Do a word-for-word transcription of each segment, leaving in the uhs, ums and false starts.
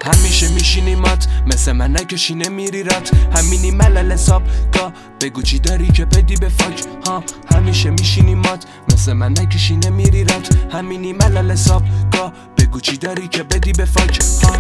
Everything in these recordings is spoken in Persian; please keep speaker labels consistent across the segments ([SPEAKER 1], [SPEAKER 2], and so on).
[SPEAKER 1] همیشه میشینی مات مثل من نکشی نمیری رات. همینی ملل حساب گا بگو چی داری که بدی به فاک ها. همیشه میشینی مات مثل من نکشی نمیری رات. همینی ملل حساب گا بگو چی داری که بدی به فاک ها.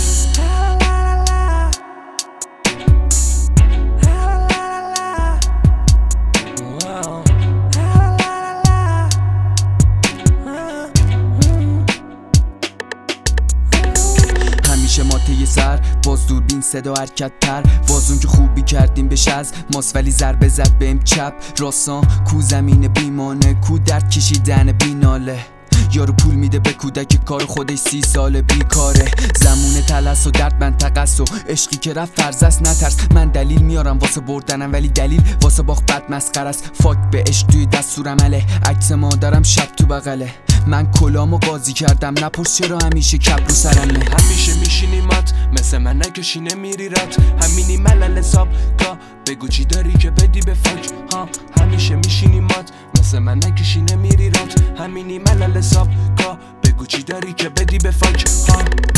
[SPEAKER 2] همیشه ما طی سر باز دوربین صدا حرکت تر. وازون که خوبی کردیم بهش از ماست ولی ضربه زد بهم چپ راستان. کو زمین بیمانه کو درد کشیدن بیناله. یارو پول میده به کودک کار خودش سی ساله بیکاره. زمونه تلس و درد منطقس و عشقی که رفت فرض است نترس. من دلیل میارم واسه بردنم ولی دلیل واسه باخت بد مسخره است. فاک به عشق توی دستورمله. عکس مادرم شب تو بغله. من کلامو قاضی کردم نپرس چرا همیشه کپ رو سرمه.
[SPEAKER 1] همیشه میشینی مات مثل من نکشی نمیری رات. همینی ملل حساب گا بگو چی داری که بدی به فاک ها. همیشه میشینی مات مثل من نکشی نمیری رات. همینی ملل حساب گا بگو چی داری که بدی به فاک ها.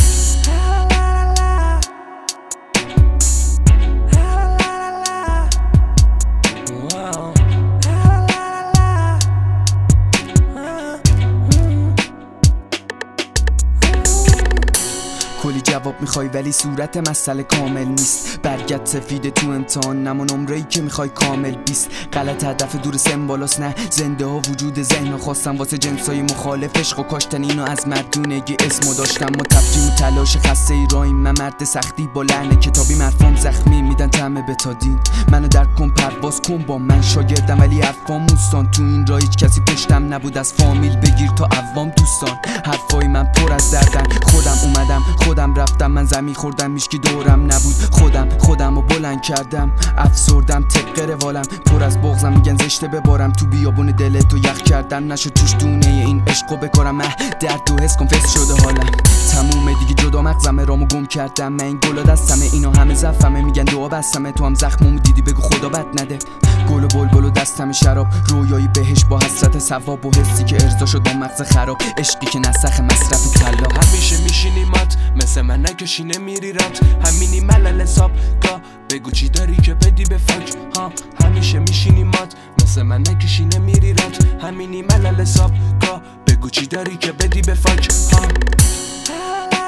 [SPEAKER 2] کلی جواب میخوای ولی صورت مسئله کامل نیست. برگت سفیده تو امتحان نما نمره‌ای که میخوای کامل بیست. غلط هدف دور سن بالاست نه زنده ها وجود ذهن خواستم واسه جنسای مخالف عشق و کاشتن اینو از مردونگی اسمو داشتم. ما تفکیم و تلاش خسته ای رایم. من مرد سختی با لحن کتابی مرفام زخمی میدن طعم بتادین. منو درک کن پرواز کن با من شاگردم ولی حرفام موستان. تو این راه هیچ کسی پشتم نبود از فامیل بگیر تا عوام دوستان. حرفای من پر از دردن خودم اومدم خودم رفتم. من زمین خوردم میشکی دورم نبود. خودم خودم رو بلند کردم افسردم طبق روالم. پر از بغضم میگن زشته ببارم تو بیابون دلتو یخ کردم. نشد توش دونه این عشقو بکارم. اه درد تو حس کن فس شده حالم تمومه دیگه جدا مغزمه رامو گم کردم. من این گلا دستمه اینا همه زفمه. میگن دعا بستمه تو هم زخممو دیدی بگو خدا بد نده. گل و بلبل و دستم شراب رویایی بهش با حسرت ثواب و حسی که ارضا شد با مغز خراب. عشقی که نسخ مصرف طلا.
[SPEAKER 1] همیشه میشینی مات مثل من نکشی نمیری رات. همینی ملل حساب گا بگو چی داری که بدی به فاک ها. همیشه میشینی مات مثل من نکشی نمیری رات. همینی ملل حساب گا بگو چی داری که بدی به فاک ها.